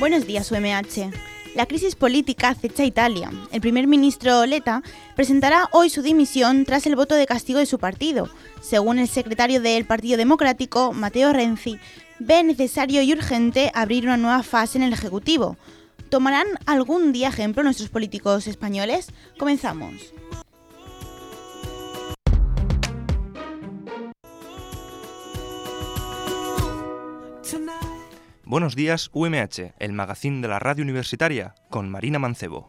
Buenos días, UMH. La crisis política acecha a Italia. El primer ministro Letta presentará hoy su dimisión tras el voto de castigo de su partido. Según el secretario del Partido Democrático, Matteo Renzi, ve necesario y urgente abrir una nueva fase en el Ejecutivo. ¿Tomarán algún día ejemplo nuestros políticos españoles? Comenzamos. Buenos días, UMH, el magazín de la radio universitaria, con Marina Mancebo.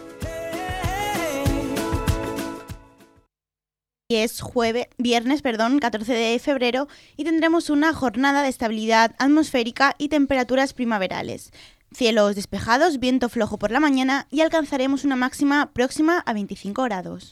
Y es viernes 14 de febrero y tendremos una jornada de estabilidad atmosférica y temperaturas primaverales. Cielos despejados, viento flojo por la mañana y alcanzaremos una máxima próxima a 25 grados.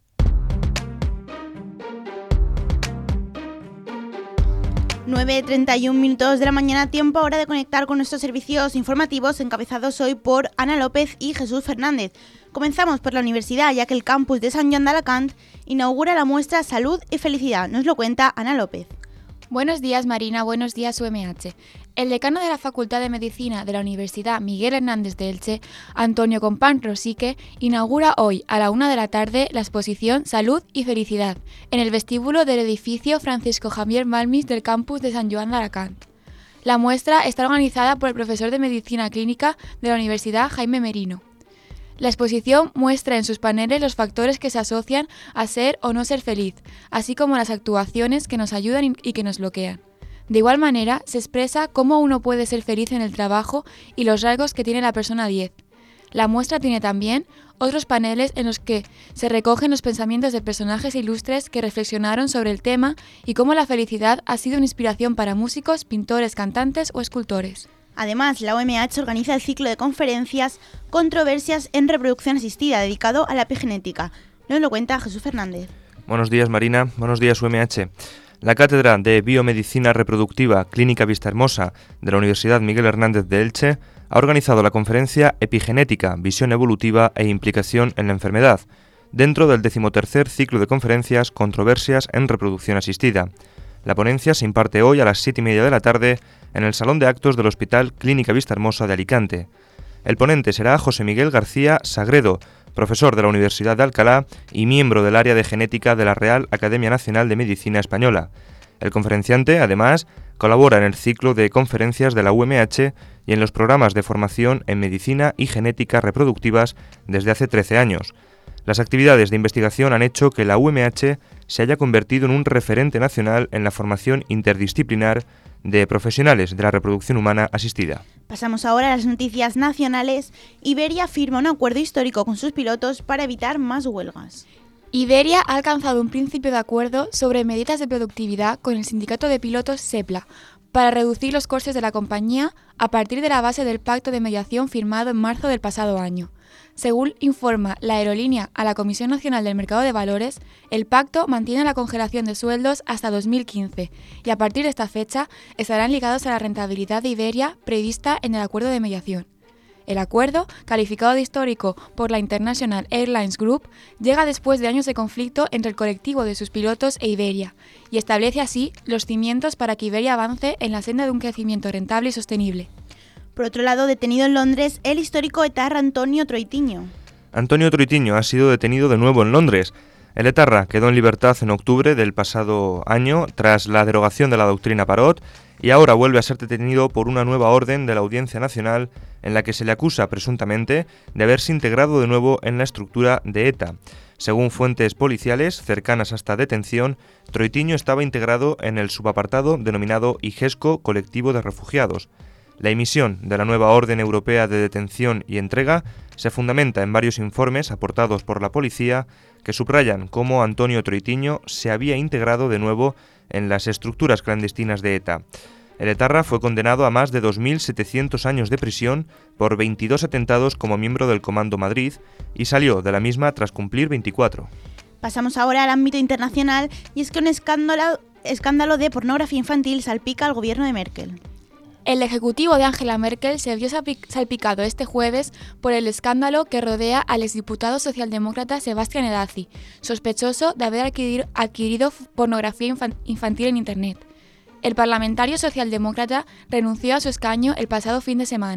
(9:31 de la mañana), tiempo ahora de conectar con nuestros servicios informativos encabezados hoy por Ana López y Jesús Fernández. Comenzamos por la universidad, ya que el campus de Sant Joan d'Alacant inaugura la muestra Salud y Felicidad. Nos lo cuenta Ana López. Buenos días, Marina. Buenos días, UMH. El decano de la Facultad de Medicina de la Universidad Miguel Hernández de Elche, Antonio Compán Rosique, inaugura hoy a la 1 p.m. la exposición Salud y Felicidad en el vestíbulo del edificio Francisco Javier Balmis del campus de Sant Joan d'Alacant. La muestra está organizada por el profesor de Medicina Clínica de la Universidad Jaime Merino. La exposición muestra en sus paneles los factores que se asocian a ser o no ser feliz, así como las actuaciones que nos ayudan y que nos bloquean. De igual manera, se expresa cómo uno puede ser feliz en el trabajo y los rasgos que tiene la persona 10. La muestra tiene también otros paneles en los que se recogen los pensamientos de personajes ilustres que reflexionaron sobre el tema y cómo la felicidad ha sido una inspiración para músicos, pintores, cantantes o escultores. Además, la UMH organiza el ciclo de conferencias Controversias en Reproducción Asistida, dedicado a la epigenética. Nos lo cuenta Jesús Fernández. Buenos días, Marina. Buenos días, UMH. La Cátedra de Biomedicina Reproductiva Clínica Vistahermosa de la Universidad Miguel Hernández de Elche ha organizado la conferencia Epigenética, Visión Evolutiva e Implicación en la Enfermedad, dentro del 13º ciclo de conferencias Controversias en Reproducción Asistida. La ponencia se imparte hoy a las 7:30 de la tarde en el Salón de Actos del Hospital Clínica Vistahermosa de Alicante. El ponente será José Miguel García Sagredo, profesor de la Universidad de Alcalá y miembro del área de genética de la Real Academia Nacional de Medicina Española. El conferenciante, además, colabora en el ciclo de conferencias de la UMH y en los programas de formación en medicina y genética reproductivas desde hace 13 años. Las actividades de investigación han hecho que la UMH se haya convertido en un referente nacional en la formación interdisciplinar de profesionales de la reproducción humana asistida. Pasamos ahora a las noticias nacionales. Iberia firma un acuerdo histórico con sus pilotos para evitar más huelgas. Iberia ha alcanzado un principio de acuerdo sobre medidas de productividad con el sindicato de pilotos SEPLA para reducir los costes de la compañía a partir de la base del pacto de mediación firmado en marzo del pasado año. Según informa la aerolínea a la Comisión Nacional del Mercado de Valores, el pacto mantiene la congelación de sueldos hasta 2015 y a partir de esta fecha estarán ligados a la rentabilidad de Iberia prevista en el acuerdo de mediación. El acuerdo, calificado de histórico por la International Airlines Group, llega después de años de conflicto entre el colectivo de sus pilotos e Iberia y establece así los cimientos para que Iberia avance en la senda de un crecimiento rentable y sostenible. Por otro lado, detenido en Londres el histórico etarra Antonio Troitiño. Antonio Troitiño ha sido detenido de nuevo en Londres. El etarra quedó en libertad en octubre del pasado año tras la derogación de la doctrina Parot y ahora vuelve a ser detenido por una nueva orden de la Audiencia Nacional en la que se le acusa presuntamente de haberse integrado de nuevo en la estructura de ETA. Según fuentes policiales cercanas a esta detención, Troitiño estaba integrado en el subapartado denominado IGESCO Colectivo de Refugiados. La emisión de la nueva Orden Europea de Detención y Entrega se fundamenta en varios informes aportados por la policía que subrayan cómo Antonio Troitiño se había integrado de nuevo en las estructuras clandestinas de ETA. El etarra fue condenado a más de 2.700 años de prisión por 22 atentados como miembro del Comando Madrid y salió de la misma tras cumplir 24. Pasamos ahora al ámbito internacional y es que un escándalo de pornografía infantil salpica al gobierno de Merkel. El ejecutivo de Angela Merkel se vio salpicado este jueves por el escándalo que rodea al exdiputado socialdemócrata Sebastian Edazi, sospechoso de haber adquirido pornografía infantil en Internet. El parlamentario socialdemócrata renunció a su escaño el pasado fin de semana.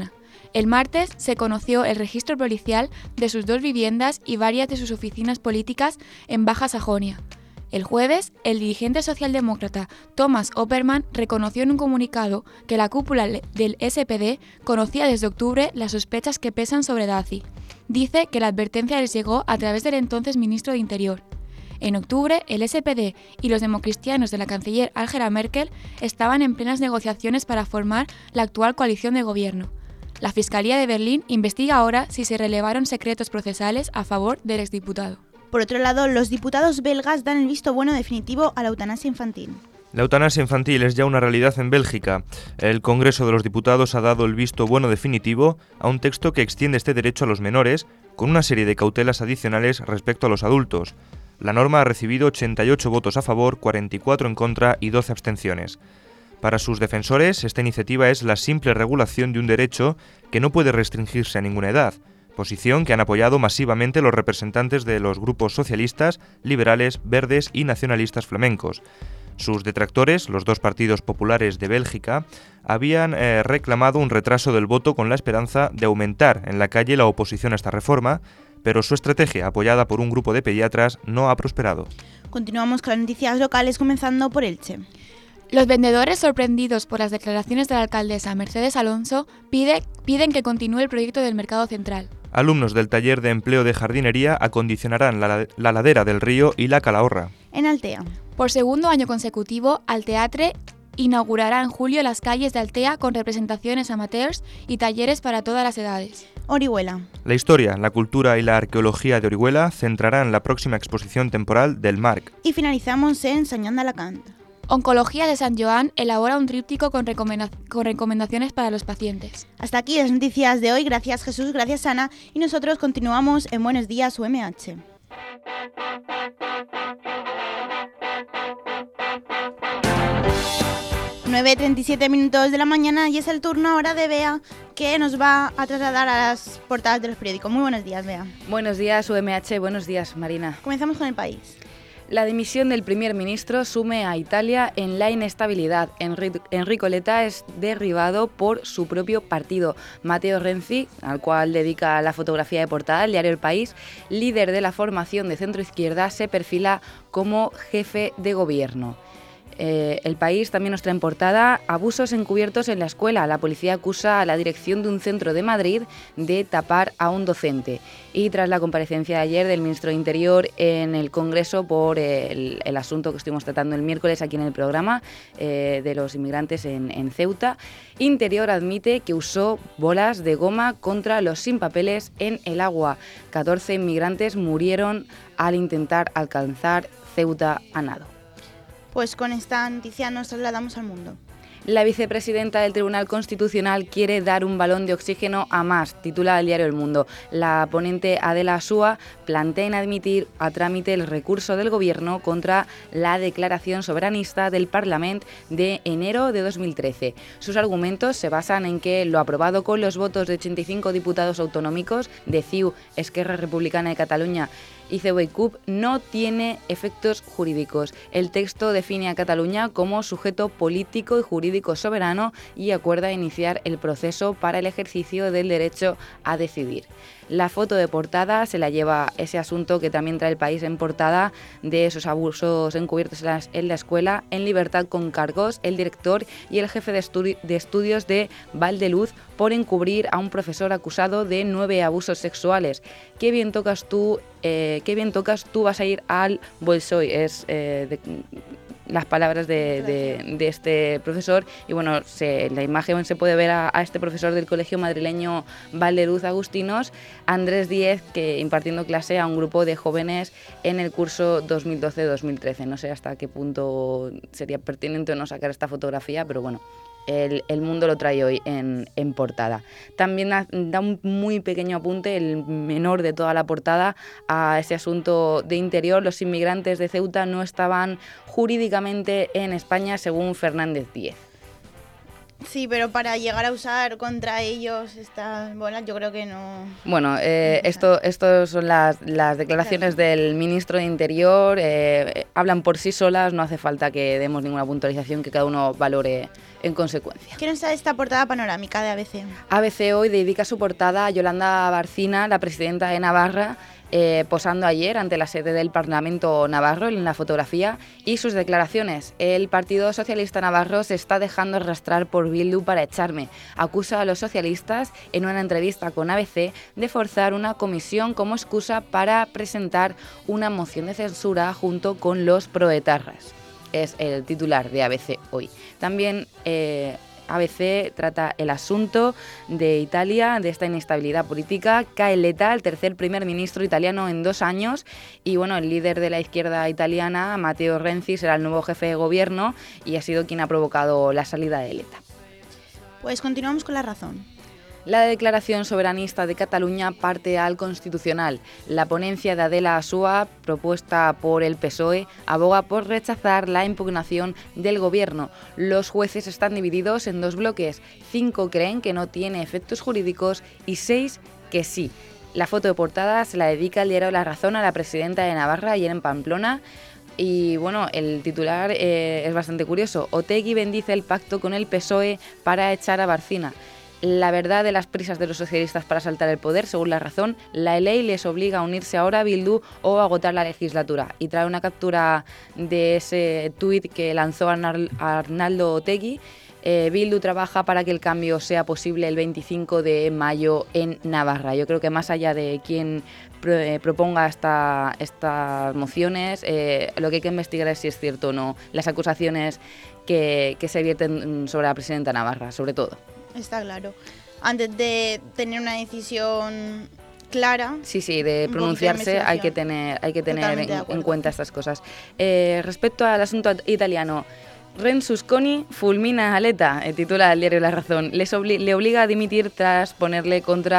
El martes se conoció el registro policial de sus 2 viviendas y varias de sus oficinas políticas en Baja Sajonia. El jueves, el dirigente socialdemócrata Thomas Oppermann reconoció en un comunicado que la cúpula del SPD conocía desde octubre las sospechas que pesan sobre Daci. Dice que la advertencia les llegó a través del entonces ministro de Interior. En octubre, el SPD y los democristianos de la canciller Angela Merkel estaban en plenas negociaciones para formar la actual coalición de gobierno. La Fiscalía de Berlín investiga ahora si se relevaron secretos procesales a favor del exdiputado. Por otro lado, los diputados belgas dan el visto bueno definitivo a la eutanasia infantil. La eutanasia infantil es ya una realidad en Bélgica. El Congreso de los Diputados ha dado el visto bueno definitivo a un texto que extiende este derecho a los menores con una serie de cautelas adicionales respecto a los adultos. La norma ha recibido 88 votos a favor, 44 en contra y 12 abstenciones. Para sus defensores, esta iniciativa es la simple regulación de un derecho que no puede restringirse a ninguna edad, posición que han apoyado masivamente los representantes de los grupos socialistas, liberales, verdes y nacionalistas flamencos. Sus detractores, los 2 partidos populares de Bélgica, habían reclamado un retraso del voto con la esperanza de aumentar en la calle la oposición a esta reforma, pero su estrategia, apoyada por un grupo de pediatras, no ha prosperado. Continuamos con las noticias locales, comenzando por Elche. Los vendedores, sorprendidos por las declaraciones de la alcaldesa Mercedes Alonso, piden que continúe el proyecto del mercado central. Alumnos del taller de empleo de jardinería acondicionarán la ladera del río y la Calahorra. En Altea. Por segundo año consecutivo, Alteatre inaugurará en julio las calles de Altea con representaciones amateurs y talleres para todas las edades. Orihuela. La historia, la cultura y la arqueología de Orihuela centrarán la próxima exposición temporal del MARC. Y finalizamos en Sañán de Alacant. Oncología de San Joan elabora un tríptico con recomendaciones para los pacientes. Hasta aquí las noticias de hoy. Gracias Jesús, gracias Ana. Y nosotros continuamos en Buenos Días UMH. ...9:37 de la mañana y es el turno ahora de Bea, que nos va a trasladar a las portadas de los periódicos. Muy buenos días, Bea. Buenos días, UMH. Buenos días, Marina. Comenzamos con El País. La dimisión del primer ministro sume a Italia en la inestabilidad. Enrico Letta es derribado por su propio partido. Matteo Renzi, al cual dedica la fotografía de portada, el diario El País, líder de la formación de centro-izquierda, se perfila como jefe de gobierno. El País también nos trae en portada abusos encubiertos en la escuela. La policía acusa a la dirección de un centro de Madrid de tapar a un docente. Y tras la comparecencia de ayer del ministro de Interior en el Congreso por el asunto que estuvimos tratando el miércoles aquí en el programa de los inmigrantes en Ceuta, Interior admite que usó bolas de goma contra los sin papeles en el agua. 14 inmigrantes murieron al intentar alcanzar Ceuta a nado. Pues con esta noticia nos trasladamos al mundo. La vicepresidenta del Tribunal Constitucional quiere dar un balón de oxígeno a Mas, titula el diario El Mundo. La ponente Adela Asúa plantea inadmitir a trámite el recurso del Gobierno contra la declaración soberanista del Parlamento de enero de 2013. Sus argumentos se basan en que lo aprobado con los votos de 85 diputados autonómicos de CiU, Esquerra Republicana de Cataluña y CUP y CUP no tiene efectos jurídicos. El texto define a Cataluña como sujeto político y jurídico soberano y acuerda iniciar el proceso para el ejercicio del derecho a decidir. La foto de portada se la lleva ese asunto que también trae El País en portada de esos abusos encubiertos en la escuela. En libertad con cargos, el director y el jefe de estudios de Valdeluz por encubrir a un profesor acusado de 9 abusos sexuales. Qué bien tocas tú, vas a ir al Bolshoi. Es las palabras de este profesor. Y bueno, en la imagen se puede ver a este profesor del colegio madrileño Valdeluz Agustinos, Andrés Díez, que impartiendo clase a un grupo de jóvenes en el curso 2012-2013. No sé hasta qué punto sería pertinente o no sacar esta fotografía, pero bueno, el Mundo lo trae hoy en portada. También da un muy pequeño apunte, el menor de toda la portada, a ese asunto de Interior. Los inmigrantes de Ceuta no estaban jurídicamente en España, según Fernández Díez. Sí, pero para llegar a usar contra ellos estas bolas, yo creo que no. Bueno, esto son las declaraciones del ministro de Interior. Hablan por sí solas, no hace falta que demos ninguna puntualización, que cada uno valore en consecuencia. ¿Quién está esta portada panorámica de ABC? ABC hoy dedica su portada a Yolanda Barcina, la presidenta de Navarra, posando ayer ante la sede del Parlamento navarro en la fotografía, y sus declaraciones. El Partido Socialista Navarro se está dejando arrastrar por Bildu para echarme. Acusa a los socialistas en una entrevista con ABC de forzar una comisión como excusa para presentar una moción de censura junto con los proetarras. Es el titular de ABC hoy. También ABC trata el asunto de Italia, de esta inestabilidad política. Cae Letta, el tercer primer ministro italiano en 2 años, y bueno, el líder de la izquierda italiana, Matteo Renzi, será el nuevo jefe de gobierno y ha sido quien ha provocado la salida de Letta. Pues continuamos con La Razón. La declaración soberanista de Cataluña parte al Constitucional. La ponencia de Adela Asúa, propuesta por el PSOE, aboga por rechazar la impugnación del Gobierno. Los jueces están divididos en 2 bloques. 5 creen que no tiene efectos jurídicos y 6 que sí. La foto de portada se la dedica el diario La Razón a la presidenta de Navarra ayer en Pamplona. Y bueno, el titular es bastante curioso. Otegi bendice el pacto con el PSOE para echar a Barcina. La verdad de las prisas de los socialistas para saltar el poder, según La Razón, la ley les obliga a unirse ahora a Bildu o a agotar la legislatura. Y trae una captura de ese tuit que lanzó Arnaldo Otegi. Bildu trabaja para que el cambio sea posible el 25 de mayo en Navarra. Yo creo que más allá de quién proponga estas mociones, lo que hay que investigar es si es cierto o no las acusaciones que se vierten sobre la presidenta Navarra, sobre todo. Está claro. Antes de tener una decisión clara. Sí, de pronunciarse hay que tener en cuenta estas cosas. Respecto al asunto italiano, Rensusconi fulmina a Letta, titula el diario La Razón. Le obliga a dimitir tras ponerle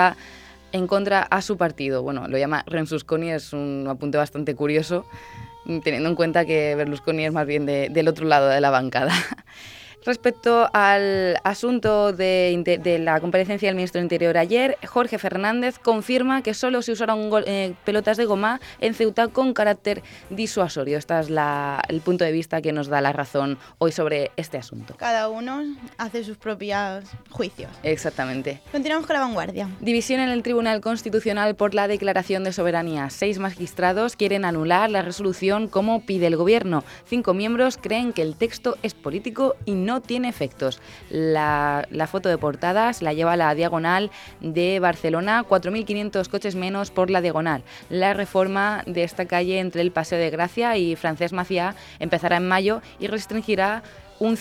en contra a su partido. Bueno, lo llama Rensusconi, es un apunte bastante curioso, teniendo en cuenta que Berlusconi es más bien del otro lado de la bancada. Respecto al asunto de la comparecencia del ministro del Interior ayer, Jorge Fernández confirma que solo se usaron pelotas de goma en Ceuta con carácter disuasorio. Este es el punto de vista que nos da La Razón hoy sobre este asunto. Cada uno hace sus propios juicios. Exactamente. Continuamos con La Vanguardia. División en el Tribunal Constitucional por la declaración de soberanía. 6 magistrados quieren anular la resolución como pide el Gobierno. 5 miembros creen que el texto es político y no tiene efectos. La foto de portada se la lleva la Diagonal de Barcelona, 4.500 coches menos por la Diagonal. La reforma de esta calle entre el Paseo de Gracia y Francesc Macià empezará en mayo y restringirá un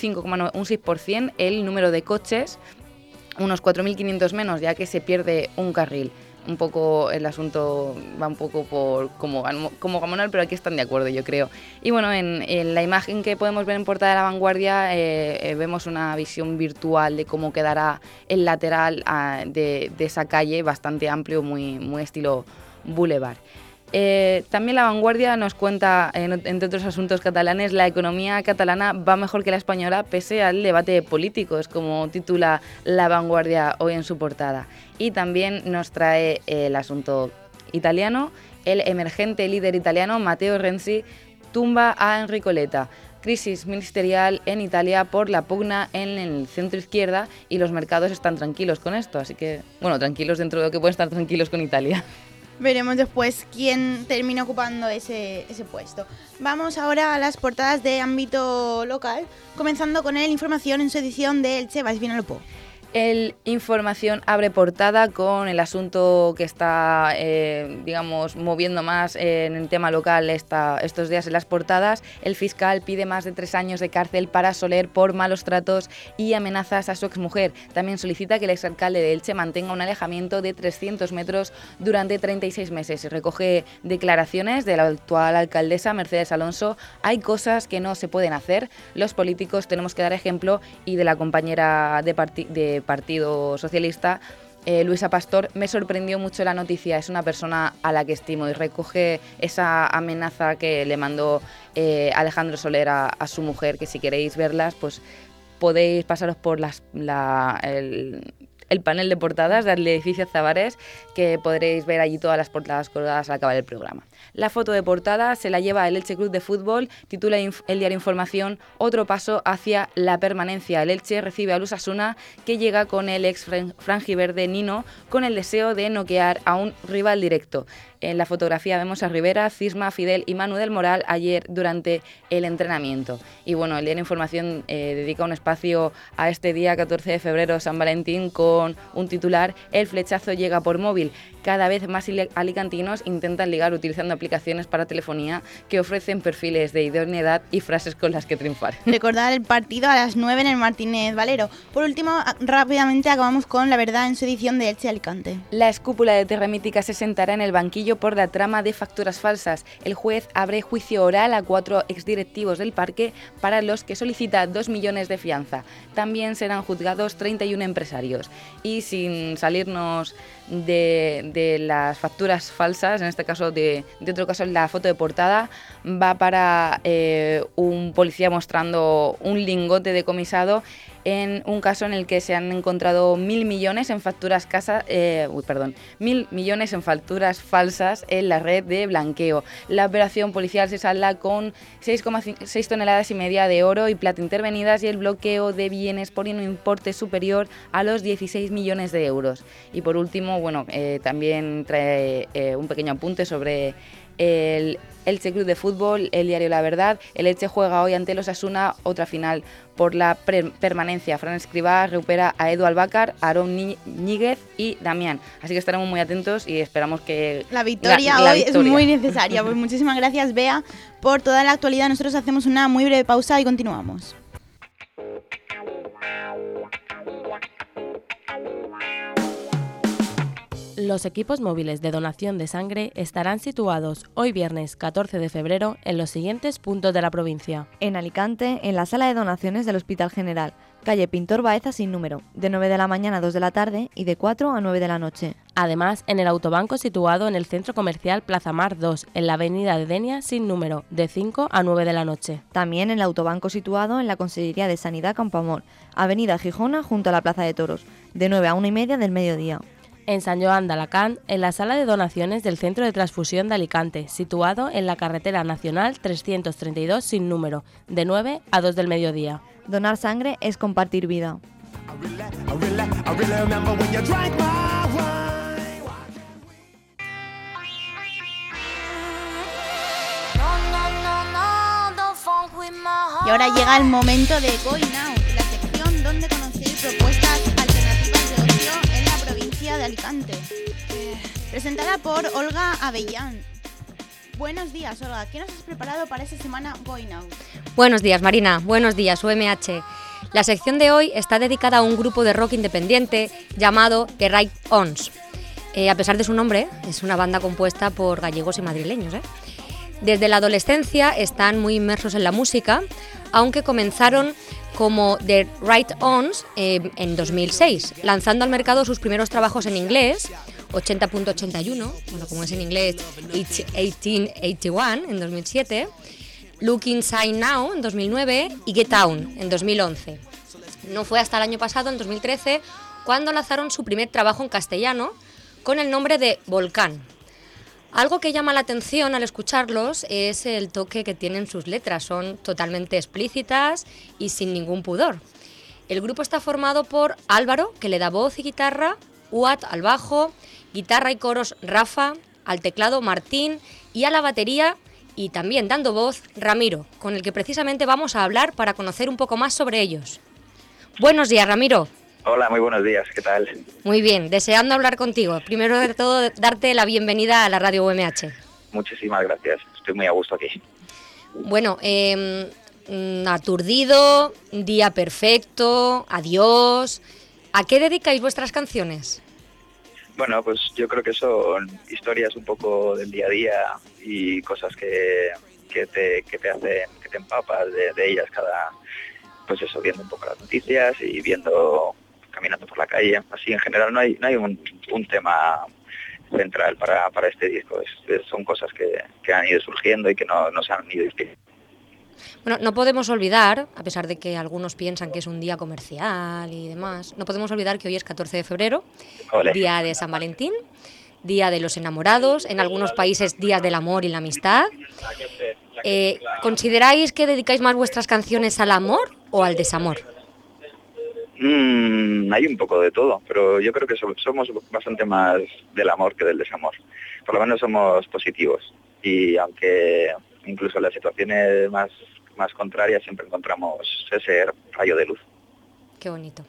6% el número de coches, unos 4.500 menos, ya que se pierde un carril. Un poco el asunto va un poco por como gamonal, pero aquí están de acuerdo, yo creo. Y bueno, en la imagen que podemos ver en portada de La Vanguardia vemos una visión virtual de cómo quedará el lateral de esa calle, bastante amplio, muy estilo boulevard. También La Vanguardia nos cuenta, entre otros asuntos catalanes, la economía catalana va mejor que la española pese al debate político, es como titula La Vanguardia hoy en su portada. Y también nos trae el asunto italiano. El emergente líder italiano Matteo Renzi tumba a Enrico Letta. Crisis ministerial en Italia por la pugna en el centro izquierda, y los mercados están tranquilos con esto, así que, bueno, tranquilos dentro de lo que pueden estar tranquilos con Italia. Veremos después quién termina ocupando ese puesto. Vamos ahora a las portadas de ámbito local, comenzando con el Información en su edición de Elche. Vais bien a lo po. El Información abre portada con el asunto que está, moviendo más en el tema local estos días en las portadas. El fiscal pide más de 3 años de cárcel para Soler por malos tratos y amenazas a su exmujer. También solicita que el exalcalde de Elche mantenga un alejamiento de 300 metros durante 36 meses. Y recoge declaraciones de la actual alcaldesa Mercedes Alonso. Hay cosas que no se pueden hacer. Los políticos tenemos que dar ejemplo. Y de la compañera de Partido Socialista, Luisa Pastor, me sorprendió mucho la noticia, es una persona a la que estimo, y recoge esa amenaza que le mandó Alejandro Soler a su mujer, que si queréis verlas, pues podéis pasaros por el panel de portadas del edificio Zavares, que podréis ver allí todas las portadas colgadas al acabar el programa. La foto de portada se la lleva el Elche Club de Fútbol, titula el diario Información: otro paso hacia la permanencia. El Elche recibe al Osasuna, que llega con el ex franjiverde Nino, con el deseo de noquear a un rival directo. En la fotografía vemos a Rivera, Cisma, Fidel y Manu del Moral ayer durante el entrenamiento. Y bueno, el diario Información dedica un espacio a este día 14 de febrero, San Valentín, con un titular: el flechazo llega por móvil. Cada vez más alicantinos intentan ligar utilizando aplicaciones para telefonía que ofrecen perfiles de idoneidad y frases con las que triunfar. Recordar el partido a las 9 en el Martínez Valero. Por último, rápidamente acabamos con La Verdad en su edición de Elche Alicante. La escúpula de Terra Mítica se sentará en el banquillo por la trama de facturas falsas. El juez abre juicio oral a 4 exdirectivos del parque, para los que solicita 2 millones de fianza. También serán juzgados 31 empresarios. Y sin salirnos de las facturas falsas, en este caso de otro caso, la foto de portada va para un policía mostrando un lingote decomisado en un caso en el que se han encontrado 1.000 millones en facturas 1.000 millones en facturas falsas en la red de blanqueo. La operación policial se salda con 6,6 toneladas y media de oro y plata intervenidas, y el bloqueo de bienes por un importe superior a los 16 millones de euros. Y por último, también trae un pequeño apunte sobre el Elche Club de Fútbol, el diario La Verdad. El Elche juega hoy ante el Osasuna, otra final por la permanencia. Fran Escribá recupera a Edu Albácar, Aarón Ñíguez y Damián. Así que estaremos muy atentos y esperamos que la victoria hoy es muy necesaria. Pues muchísimas gracias, Bea, por toda la actualidad. Nosotros hacemos una muy breve pausa y continuamos. Los equipos móviles de donación de sangre estarán situados hoy viernes 14 de febrero en los siguientes puntos de la provincia. En Alicante, en la sala de donaciones del Hospital General, calle Pintor Baeza sin número, de 9 de la mañana a 2 de la tarde y de 4 a 9 de la noche. Además, en el autobanco situado en el Centro Comercial Plaza Mar 2, en la avenida de Denia sin número, de 5 a 9 de la noche. También en el autobanco situado en la Consellería de Sanidad Campoamor, avenida Gijona junto a la Plaza de Toros, de 9 a 1:30 del mediodía. En San Joan de Alacant, en la sala de donaciones del Centro de Transfusión de Alicante, situado en la carretera nacional 332 sin número, de 9 a 2 del mediodía. Donar sangre es compartir vida. Y ahora llega el momento de Going Out, la sección donde conocéis propuestas alternativas de ocio en la provincia de Alicante. Presentada por Olga Avellán. Buenos días, Olga. ¿Qué nos has preparado para esta semana Going Out? Buenos días, Marina. Buenos días, UMH. La sección de hoy está dedicada a un grupo de rock independiente llamado The Right Ons. A pesar de su nombre, es una banda compuesta por gallegos y madrileños. Desde la adolescencia están muy inmersos en la música, aunque comenzaron como The Right Ons en 2006, lanzando al mercado sus primeros trabajos en inglés, 80.81, bueno, como es en inglés, 1881 en 2007, Look Inside Now en 2009 y Get Down en 2011. No fue hasta el año pasado, en 2013, cuando lanzaron su primer trabajo en castellano con el nombre de Volcán. Algo que llama la atención al escucharlos es el toque que tienen sus letras, son totalmente explícitas y sin ningún pudor. El grupo está formado por Álvaro, que le da voz y guitarra, Uat al bajo, guitarra y coros Rafa, al teclado Martín y a la batería y también dando voz Ramiro, con el que precisamente vamos a hablar para conocer un poco más sobre ellos. Buenos días, Ramiro. Hola, muy buenos días, ¿qué tal? Muy bien, deseando hablar contigo. Primero de todo, darte la bienvenida a la radio UMH. Muchísimas gracias, estoy muy a gusto aquí. Bueno, Aturdido, Día Perfecto, Adiós. ¿A qué dedicáis vuestras canciones? Bueno, pues yo creo que son historias un poco del día a día y cosas que te hacen, que te empapas de ellas pues eso, viendo un poco las noticias y caminando por la calle. Así en general no hay un tema central para este disco, son cosas que han ido surgiendo y que no se han ido inspirando. Bueno, no podemos olvidar, a pesar de que algunos piensan que es un día comercial y demás, no podemos olvidar que hoy es 14 de febrero, Ole. día de San Valentín, día de los enamorados, en algunos países días del amor y la amistad. ¿Consideráis que dedicáis más vuestras canciones al amor o al desamor? Hay un poco de todo, pero yo creo que somos bastante más del amor que del desamor. Por lo menos somos positivos y aunque incluso en las situaciones más contrarias siempre encontramos ese rayo de luz. Qué bonito.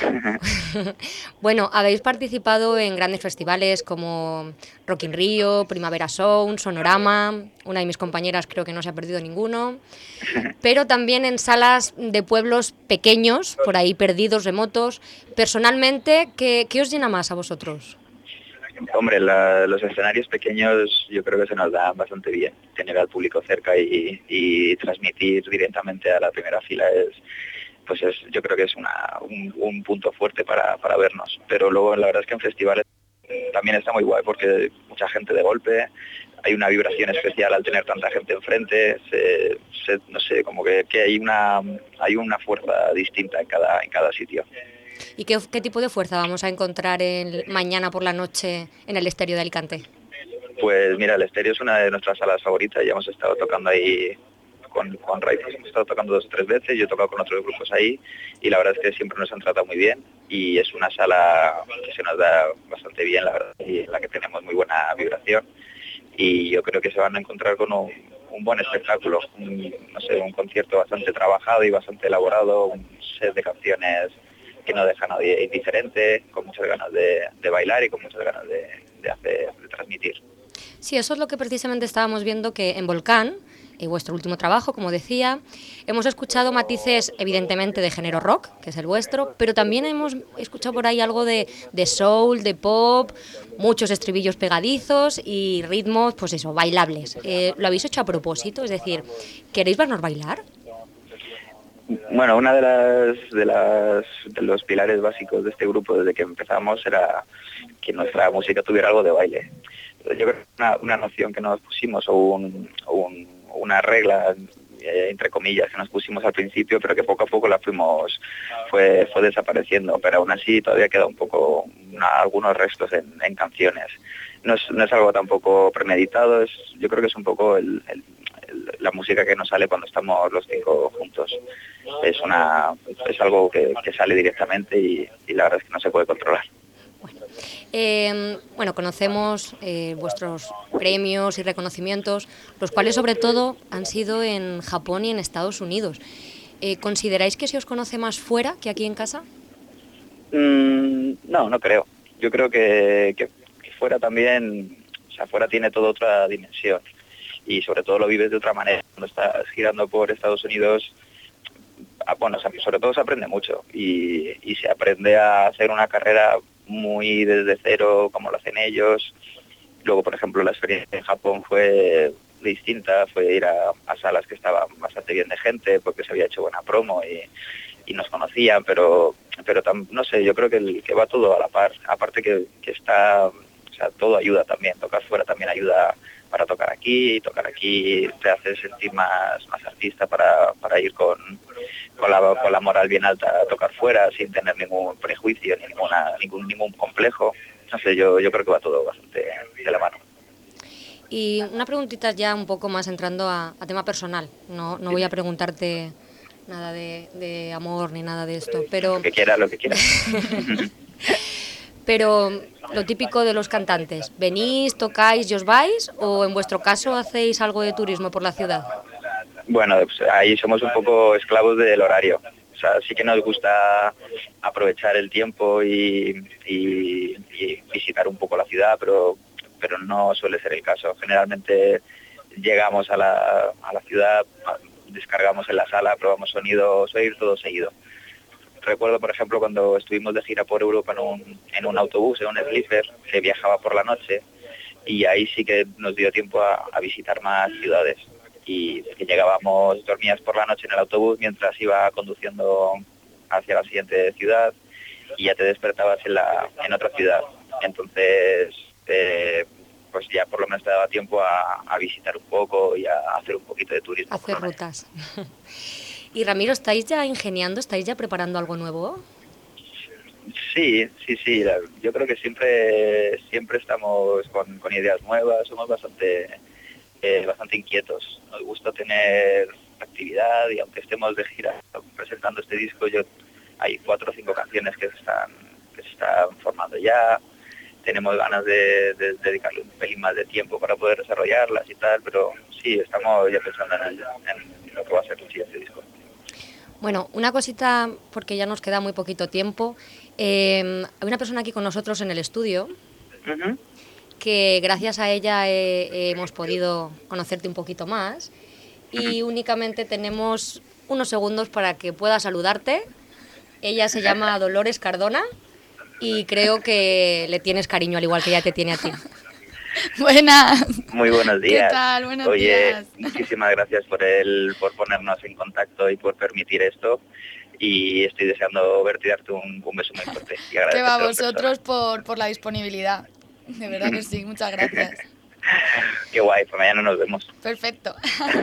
Bueno, habéis participado en grandes festivales como Rock in Rio, Primavera Sound, Sonorama, una de mis compañeras creo que no se ha perdido ninguno, pero también en salas de pueblos pequeños, por ahí perdidos, remotos. Personalmente, ¿qué os llena más a vosotros? Hombre, los escenarios pequeños yo creo que se nos dan bastante bien. Tener al público cerca y transmitir directamente a la primera fila yo creo que es un punto fuerte para vernos. Pero luego la verdad es que en festivales también está muy guay porque mucha gente de golpe, hay una vibración especial al tener tanta gente enfrente, no sé, como que hay una fuerza distinta en cada sitio. ¿Y qué tipo de fuerza vamos a encontrar mañana por la noche en el Estéreo de Alicante? Pues mira, el Estéreo es una de nuestras salas favoritas, ya hemos estado tocando ahí con Raíces, hemos estado tocando 2 o 3 veces, yo he tocado con otros grupos ahí y la verdad es que siempre nos han tratado muy bien y es una sala que se nos da bastante bien, la verdad, y en la que tenemos muy buena vibración y yo creo que se van a encontrar con un buen espectáculo, un concierto bastante trabajado y bastante elaborado, un set de canciones que no deja a nadie indiferente, con muchas ganas de bailar y con muchas ganas de transmitir. Sí, eso es lo que precisamente estábamos viendo, que en Volcán, vuestro último trabajo, como decía, hemos escuchado matices evidentemente de género rock, que es el vuestro, pero también hemos escuchado por ahí algo de soul, de pop, muchos estribillos pegadizos y ritmos, pues eso, bailables. ¿Lo habéis hecho a propósito? Es decir, ¿queréis vernos bailar? Bueno, una de los pilares básicos de este grupo desde que empezamos era que nuestra música tuviera algo de baile. Yo creo que una noción que nos pusimos o una regla, entre comillas, que nos pusimos al principio, pero que poco a poco fue desapareciendo, pero aún así todavía queda un poco algunos restos en canciones. No es algo tampoco premeditado, yo creo que es un poco la música que nos sale cuando estamos los 5 juntos. Es algo que sale directamente y la verdad es que no se puede controlar. Bueno, conocemos vuestros premios y reconocimientos, los cuales sobre todo han sido en Japón y en Estados Unidos. ¿Consideráis que se os conoce más fuera que aquí en casa? No creo. Yo creo que fuera también, fuera tiene toda otra dimensión y sobre todo lo vives de otra manera. Cuando estás girando por Estados Unidos, sobre todo se aprende mucho y se aprende a hacer una carrera muy desde cero, como lo hacen ellos. Luego, por ejemplo, la experiencia en Japón fue distinta, fue ir a salas que estaban bastante bien de gente, porque se había hecho buena promo y nos conocían, pero no sé, yo creo que va todo a la par. Aparte que está, todo ayuda también, tocar fuera también ayuda para tocar aquí te hace sentir más artista para ir con la moral bien alta a tocar fuera sin tener ningún prejuicio ni ningún complejo. No sé, yo creo que va todo bastante de la mano. Y una preguntita ya un poco más entrando a tema personal. No voy a preguntarte nada de amor ni nada de esto, pero lo que quiera. Pero lo típico de los cantantes, ¿venís, tocáis y os vais? ¿O en vuestro caso hacéis algo de turismo por la ciudad? Bueno, pues ahí somos un poco esclavos del horario. Sí que nos gusta aprovechar el tiempo y visitar un poco la ciudad, pero no suele ser el caso. Generalmente llegamos a la ciudad, descargamos en la sala, probamos sonido, oír todo seguido. Recuerdo, por ejemplo, cuando estuvimos de gira por Europa en un autobús, en un sleeper, que viajaba por la noche, y ahí sí que nos dio tiempo a visitar más ciudades. Y que llegábamos, dormías por la noche en el autobús mientras iba conduciendo hacia la siguiente ciudad y ya te despertabas en otra ciudad. Entonces, pues ya por lo menos te daba tiempo a visitar un poco y a hacer un poquito de turismo. Hacer rutas. Y Ramiro, ¿estáis ya ingeniando, estáis ya preparando algo nuevo? Sí. Yo creo que siempre estamos con ideas nuevas, somos bastante inquietos. Nos gusta tener actividad y aunque estemos de gira presentando este disco, hay 4 o 5 canciones que se están formando ya. Tenemos ganas de dedicarle un pelín más de tiempo para poder desarrollarlas y tal, pero sí, estamos ya pensando en lo que va a ser el siguiente disco. Bueno, una cosita, porque ya nos queda muy poquito tiempo. Hay una persona aquí con nosotros en el estudio, que gracias a ella hemos podido conocerte un poquito más, y únicamente tenemos unos segundos para que pueda saludarte. Ella se llama Dolores Cardona y creo que le tienes cariño al igual que ella te tiene a ti. Buenas. Muy buenos días. ¿Qué tal? Buenos días. días. Muchísimas gracias por ponernos en contacto y por permitir esto. Y estoy deseando verte y darte un beso muy fuerte. Que va a vosotros por la disponibilidad. De verdad que sí, muchas gracias. Qué guay, pues mañana nos vemos. Perfecto.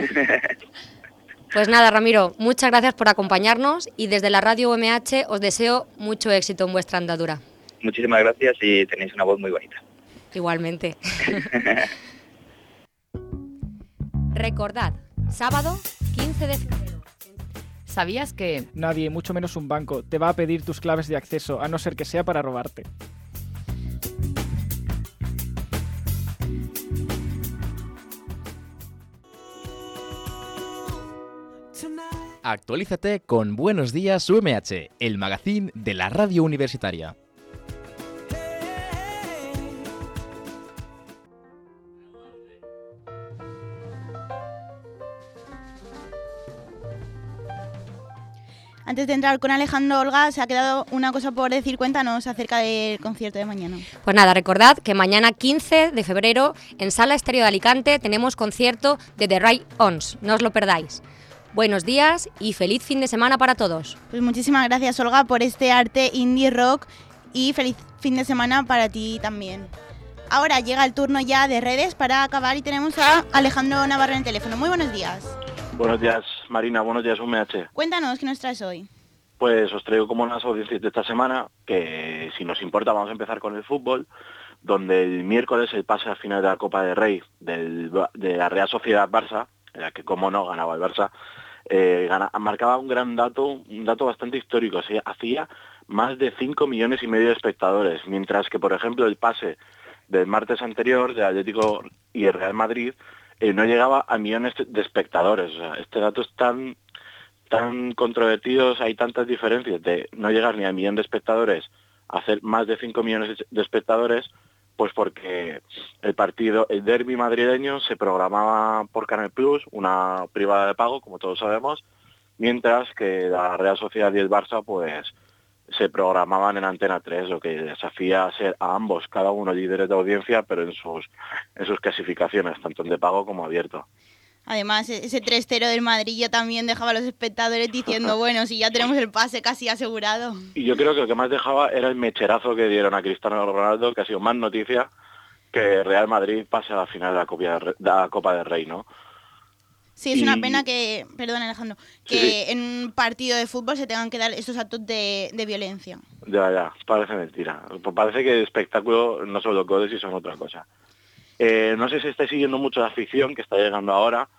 Pues nada, Ramiro, muchas gracias por acompañarnos y desde la radio UMH os deseo mucho éxito en vuestra andadura. Muchísimas gracias y tenéis una voz muy bonita. Igualmente. Recordad, sábado 15 de febrero. ¿Sabías que nadie, mucho menos un banco, te va a pedir tus claves de acceso a no ser que sea para robarte? Actualízate con Buenos Días UMH, el magazín de la radio universitaria. Antes de entrar con Alejandro, Olga, se ha quedado una cosa por decir. Cuéntanos acerca del concierto de mañana. Pues nada, recordad que mañana 15 de febrero en Sala Estéreo de Alicante tenemos concierto de The Ride-Ons. No os lo perdáis. Buenos días y feliz fin de semana para todos. Pues muchísimas gracias, Olga, por este arte indie rock y feliz fin de semana para ti también. Ahora llega el turno ya de redes para acabar y tenemos a Alejandro Navarro en el teléfono. Muy buenos días. Buenos días, Marina. Buenos días, UMH. Cuéntanos, ¿qué nos traes hoy? Pues os traigo como unas audiencias de esta semana, que si nos importa vamos a empezar con el fútbol, donde el miércoles el pase a final de la Copa del Rey de la Real Sociedad Barça, en la que como no ganaba el Barça, marcaba un dato bastante histórico. Se hacía más de 5,5 millones de espectadores, mientras que, por ejemplo, el pase del martes anterior del Atlético y el Real Madrid no llegaba a millones de espectadores. O sea, este dato es tan controvertido, hay tantas diferencias de no llegar ni a 1 millón de espectadores a hacer más de 5 millones de espectadores, pues porque el derbi madrileño se programaba por Canal Plus, una privada de pago, como todos sabemos, mientras que la Real Sociedad y el Barça pues se programaban en Antena 3, lo que les hacía ser a ambos, cada uno líderes de audiencia, pero en sus clasificaciones, tanto en de pago como abierto. Además, ese 3-0 del Madrid ya también dejaba a los espectadores diciendo, bueno, si ya tenemos el pase casi asegurado. Y yo creo que lo que más dejaba era el mecherazo que dieron a Cristiano Ronaldo, que ha sido más noticia que Real Madrid pase a la final de la Copa del Rey, ¿no? Sí, es una pena que, perdón Alejandro, que en un partido de fútbol se tengan que dar estos actos de violencia. Ya, parece mentira. Parece que el espectáculo no son los goles y son otra cosa. No sé si estáis siguiendo mucho la ficción que está llegando ahora,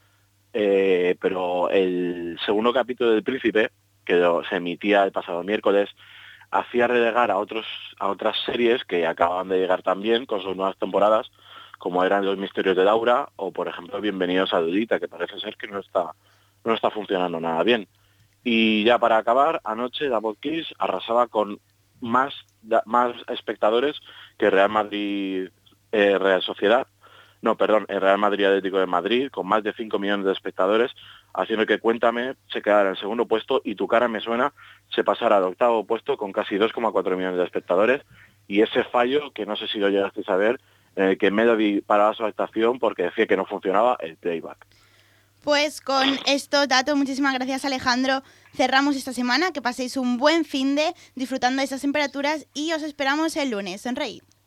pero el segundo capítulo del Príncipe, que se emitía el pasado miércoles, hacía relegar a otras series que acababan de llegar también con sus nuevas temporadas, como eran Los Misterios de Laura o, por ejemplo, Bienvenidos a Dudita, que parece ser que no está funcionando nada bien. Y ya para acabar, anoche Double Kiss arrasaba con más espectadores que Real Madrid Real Sociedad. No, perdón, el Real Madrid Atlético de Madrid, con más de 5 millones de espectadores, haciendo que Cuéntame se quedara en el segundo puesto y Tu cara me suena se pasara al octavo puesto con casi 2,4 millones de espectadores. Y ese fallo, que no sé si lo llegasteis a ver, que Melody paraba su actuación porque decía que no funcionaba el playback. Pues con estos datos, muchísimas gracias Alejandro, cerramos esta semana, que paséis un buen finde disfrutando de estas temperaturas y os esperamos el lunes. Sonreíd.